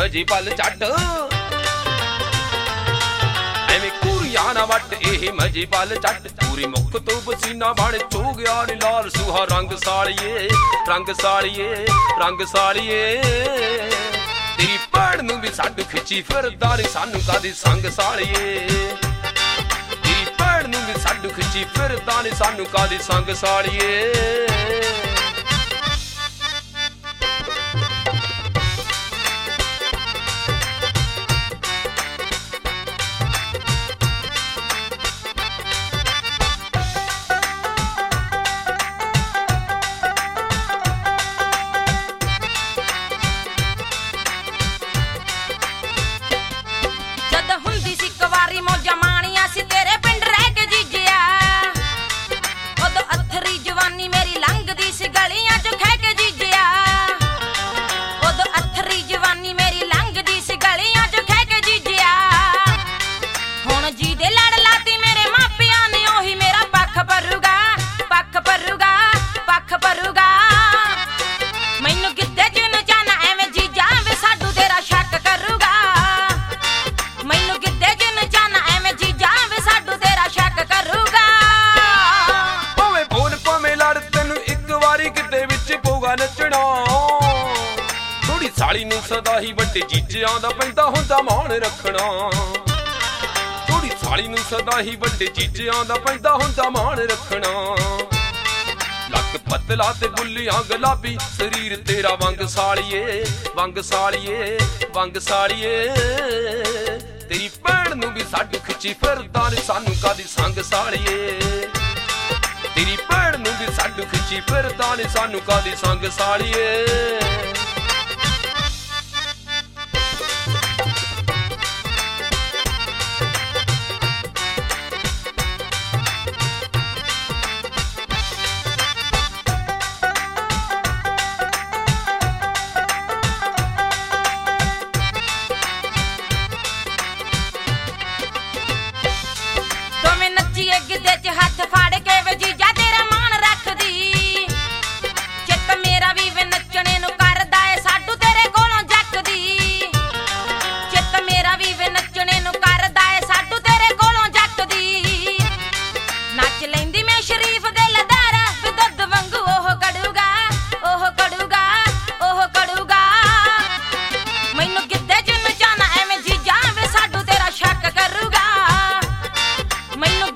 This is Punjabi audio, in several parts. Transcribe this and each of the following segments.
ਮਜੇ ਪਲ ਝੱਟ ਐਵੇਂ ਕੁੜੀਆਂ ਨਾ ਵੱਟ ਇਹ ਮਜੇ ਪਲ ਝੱਟ ਪੂਰੀ ਮੁੱਖ ਤੋਂ ਪਸੀਨਾ ਬਣ ਚੋ ਗਿਆ ਨੀ ਲਾਲ ਸੁਹਾ ਰੰਗ ਸਾਲੀਏ ਰੰਗ ਸਾਲੀਏ ਰੰਗ ਸਾਲੀਏ ਤੇਰੀ ਭੈਣ ਨੂੰ ਵੀ ਸਾਡੂ ਖਿੱਚੀ ਫਿਰਦਾ ਨੀ ਸਾਨੂੰ ਕਾਦੀ ਸੰਗ ਸਾਲੀਏ ਤੇਰੀ ਭੈਣ ਨੂੰ ਵੀ ਸਾਡੂ ਖਿੱਚੀ ਫਿਰਦਾ ਨੀ ਸਾਨੂੰ ਕਾਦੀ ਸੰਗ ਸਾਲੀਏ ਥੋੜੀ ਸਾਲੀ ਨੂੰ ਸਦਾ ਹੀ ਵੱਡੇ ਜੀਜਿਆਂ ਦਾ ਪੈਂਦਾ ਹੁੰਦਾ ਮਾਣ ਰੱਖਣਾ ਥੋੜੀ ਸਾਲੀ ਨੂੰ ਸਦਾ ਹੀ ਵੱਡੇ ਜੀਜਿਆਂ ਦਾ ਪੈਂਦਾ ਹੁੰਦਾ ਮਾਣ ਰੱਖਣਾ ਲੱਕ ਪਤਲਾ ਤੇ ਬੁੱਲੀਆਂ ਗੁਲਾਬੀ ਸਰੀਰ ਤੇਰਾ ਵੰਗ ਸਾਲੀਏ ਵੰਗ ਸਾਲੀਏ ਵੰਗ ਸਾਲੀਏ ਤੇਰੀ ਭੈਣ ਨੂੰ ਵੀ ਸਾਡੂ ਖਿੱਚੀ ਫਿਰਦਾ ਨੀ ਸਾਨੂੰ ਕਾਦੀ ਸੰਗ ਸਾਲੀਏ ਤੇਰੀ ਭੈਣ ਨੂੰ ਵੀ ਸਾਡੂ ਖਿੱਚੀ ਫਿਰਦਾ ਨੀ ਸਾਨੂੰ ਕਾਦੀ ਸੰਗ ਸਾਲੀਏ ਗਿੱਧੇ ਚ ਹੱਥ ਫੜ ਕੇ ਵੇ ਜੀਜਾ ਤੇਰਾ ਮਾਣ ਰੱਖਦੀ ਚਿੱਤ ਮੇਰਾ ਵੀ ਵੇ ਨੱਚਣੇ ਨੂੰ ਕਰਦਾ ਏ ਸਾਡੂ ਤੇਰੇ ਕੋਲੋਂ ਜੱਕਦੀ ਚਿੱਤ ਮੇਰਾ ਵੀ ਵੇ ਨੱਚਣੇ ਨੂੰ ਕਰਦਾ ਏ ਸਾਡੂ ਤੇਰੇ ਕੋਲੋਂ ਜੱਕਦੀ ਨੱਚ ਲੈਂਦੀ ਮੈਂ ਸ਼ਰੀਫ ਦੇ ਲਦਾਰਾ ਵੇ ਦੁੱਧ ਵਾਂਗੂ ਉਹ ਕੜੂਗਾ ਉਹ ਕੜੂਗਾ ਉਹ ਕੜੂਗਾ ਮੈਨੂੰ ਗਿੱਧੇ ਚ ਨਚਾਣਾ ਐਵੇਂ ਜੀਜਾ ਵੇ ਸਾਡੂ ਤੇਰਾ ਸ਼ੱਕ ਕਰੂਗਾ ਮੈਨੂੰ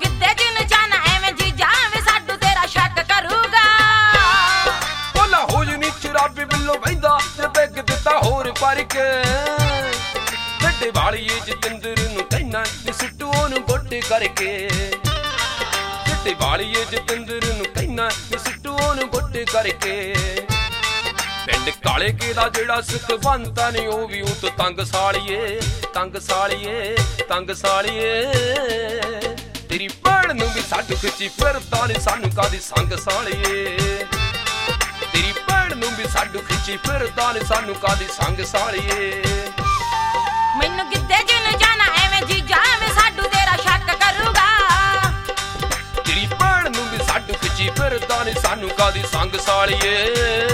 ਕੇ ਵੱਡੇ ਵਾਲੀਏ ਜਤਿੰਦਰ ਨੂੰ ਕਹਿਣਾ ਨੀ ਸਿੱਟੂ ਉਹਨੂੰ ਗੋਡੇ ਕਰਕੇ ਵੱਡੇ ਵਾਲੀਏ ਜਤਿੰਦਰ ਨੂੰ ਕਹਿਣਾ ਨੀ ਸਿੱਟੂ ਉਹਨੂੰ ਗੋਡੇ ਕਰਕੇ ਪਿੰਡ ਕਾਲੇ ਕੇ ਦਾ ਜਿਹੜਾ ਸਿੱਖ ਬੰਤਾ ਨੀ ਉਹ ਵੀ ਉਹ ਤੋਂ ਤੰਗ ਸਾਲੀਏ ਤੰਗ ਸਾਲੀਏ ਤੰਗ ਸਾਲੀਏ ਤੇਰੀ ਭੈਣ ਨੂੰ ਵੀ ਸਾਡੂ ਖਿੱਚੀ ਫਿਰਦਾ ਨੀ ਸਾਨੂੰ ਕਾਦੀ ਸੰਗ ਸਾਲੀਏ ਤੇਰੀ ਭੈਣ ਨੂੰ ਵੀ ਸਾਡੂ ਖਿੱਚੀ ਫਿਰਦਾ ਨੀ ਸਾਨੂੰ ਕਾਦੀ ਸੰਗ ਸਾਲੀਏ ਮੈਨੂੰ ਗਿੱਧੇ ਚ ਨਚਾਣਾ ਐਵੇਂ ਜੀਜਾ ਵੇ ਸਾਡੂ ਤੇਰਾ ਸ਼ੱਕ ਕਰੂਗਾ ਤੇਰੀ ਭੈਣ ਨੂੰ ਵੀ ਸਾਡੂ ਖਿੱਚੀ ਫਿਰਦਾ ਨੀ ਸਾਨੂੰ ਕਾਦੀ ਸੰਗ ਸਾਲੀਏ